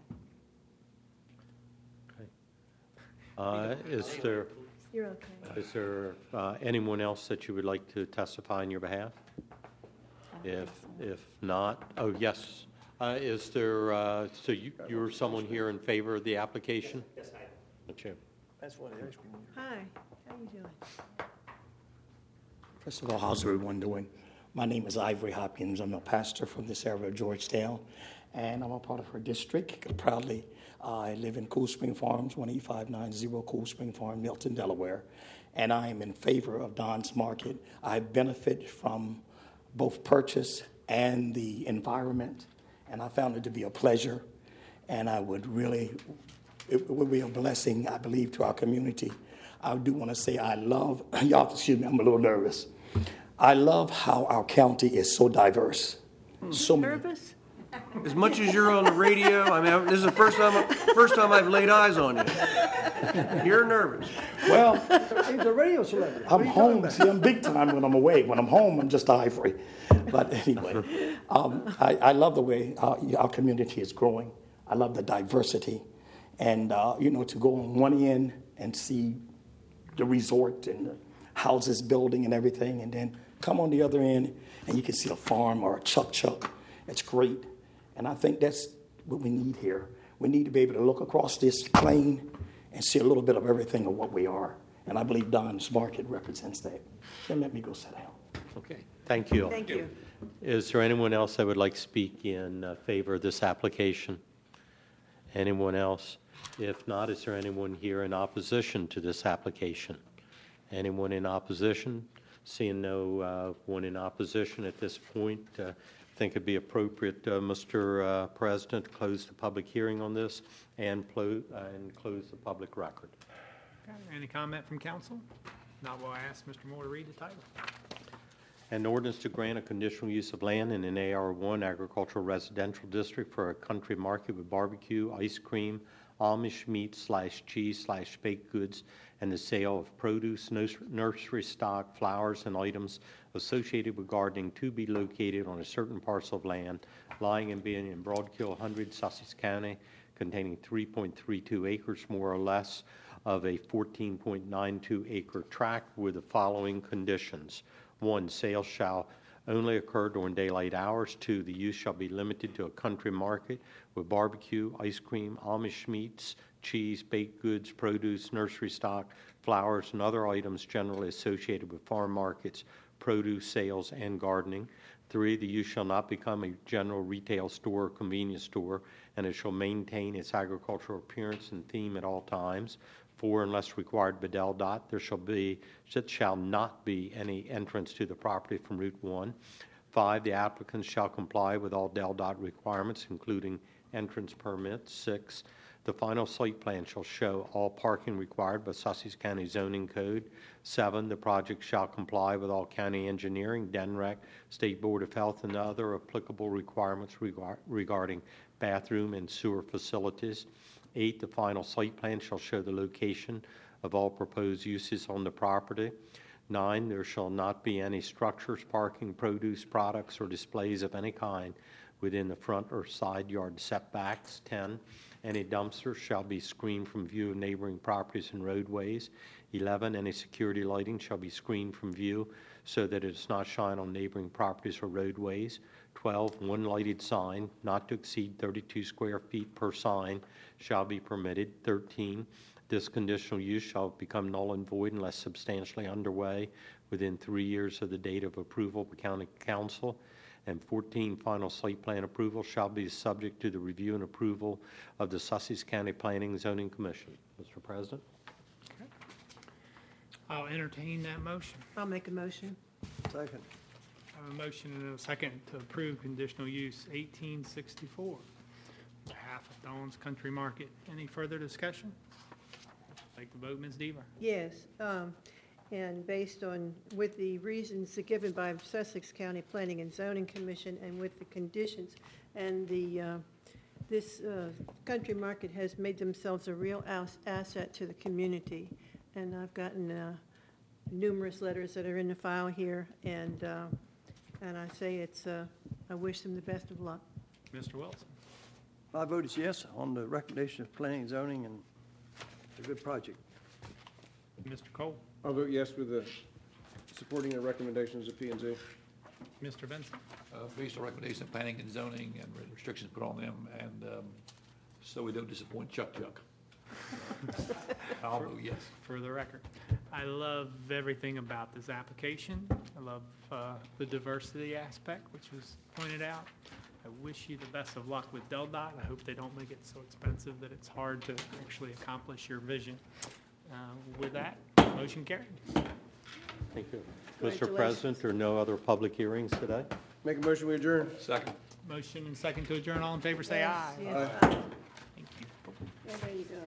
Uh, Is there, You're okay. is there uh, anyone else that you would like to testify on your behalf? If, if not, oh, yes. Uh, Is there, uh, so you, you're someone here in favor of the application? Yes, I am. That's you. That's what the ice cream is. Hi, how you doing? First of all, how's everyone doing? My name is Ivory Hopkins. I'm a pastor from this area of Georgetown, and I'm a part of her district. Proudly, uh, I live in Cool Spring Farms, one eight five nine zero Cool Spring Farm, Milton, Delaware, and I am in favor of Don's Market. I benefit from both purchase and the environment, and I found it to be a pleasure, and I would really, it would be a blessing, I believe, to our community. I do want to say I love, y'all excuse me, I'm a little nervous. I love how our county is so diverse. So many. Nervous? As much as you're on the radio, I mean, this is the first time, first time I've laid eyes on you. You're nervous. Well, He's a radio celebrity. What I'm are you talking home. about? See, I'm big time when I'm away. When I'm home, I'm just Ivory. But anyway, um, I, I love the way uh, our community is growing. I love the diversity. And, uh, you know, to go on one end and see the resort and the houses building and everything, and then come on the other end and you can see a farm or a chuck-chuck. It's great. And I think that's what we need here. We need to be able to look across this plain and see a little bit of everything of what we are. And I believe Don's Market represents that. Then let me go sit down. Okay, thank you. Thank you. Is there anyone else that would like to speak in uh, favor of this application? Anyone else? If not, is there anyone here in opposition to this application? Anyone in opposition? Seeing no uh, one in opposition at this point, uh, I think it'd be appropriate, uh, Mister Uh, President, to close the public hearing on this and, plo- uh, and close the public record. Okay, any comment from council? Not will I ask Mister Moore to read the title. An ordinance to grant a conditional use of land in an A R one agricultural residential district for a country market with barbecue, ice cream, Amish meat slash cheese slash baked goods, and the sale of produce, nurs- nursery stock, flowers, and items associated with gardening to be located on a certain parcel of land lying and being in Broadkill, one hundred, Sussex County, containing three point three two acres more or less of a fourteen point nine two acre tract with the following conditions. One, sales shall only occur during daylight hours. Two, the use shall be limited to a country market with barbecue, ice cream, Amish meats, cheese, baked goods, produce, nursery stock, flowers, and other items generally associated with farm markets, produce sales, and gardening. Three, the use shall not become a general retail store or convenience store, and it shall maintain its agricultural appearance and theme at all times. Four, unless required by D E L D O T, there shall be, it shall not be any entrance to the property from Route one. Five, the applicant shall comply with all D E L D O T requirements, including entrance permits. Six, the final site plan shall show all parking required by Sussex County Zoning Code. Seven, the project shall comply with all county engineering, D E N R E C, State Board of Health, and other applicable requirements regar- regarding bathroom and sewer facilities. Eight, the final site plan shall show the location of all proposed uses on the property. Nine, there shall not be any structures, parking, produce, products, or displays of any kind within the front or side yard setbacks. Ten, any dumpsters shall be screened from view of neighboring properties and roadways. Eleven, any security lighting shall be screened from view so that it does not shine on neighboring properties or roadways. Twelve, one lighted sign, not to exceed thirty-two square feet per sign, shall be permitted. Thirteen, this conditional use shall become null and void unless substantially underway within three years of the date of approval by County Council. And fourteen, final site plan approval shall be subject to the review and approval of the Sussex County Planning and Zoning Commission. Mister President? Okay. I'll entertain that motion. I'll make a motion. Second. I have a motion and a second to approve conditional use eighteen sixty-four. On behalf of Dawn's Country Market. Any further discussion? Take the vote, Miz Deaver. Yes, um, and based on, with the reasons given by Sussex County Planning and Zoning Commission and with the conditions, and the, uh, this uh, country market has made themselves a real as- asset to the community. And I've gotten uh, numerous letters that are in the file here, and, uh, and I say it's, uh, I wish them the best of luck. Mister Wilson. My vote is yes on the recommendation of planning and zoning, and it's a good project. Mister Cole. I'll vote yes with the, supporting the recommendations of P and Z. Mister Benson. Uh, Based on recommendation of planning and zoning and restrictions put on them, and um, so we don't disappoint Chuck Chuck. I'll vote yes. For the record, I love everything about this application. I love uh, the diversity aspect, which was pointed out. I wish you the best of luck with D E L D O T. I hope they don't make it so expensive that it's hard to actually accomplish your vision. Uh, With that, motion carried. Thank you. Mister Congratulations. President, there are no other public hearings today? Make a motion, we adjourn. Second. Motion and second to adjourn. All in favor, say aye. Yes, yes. Aye. Thank you. Yeah, there you go.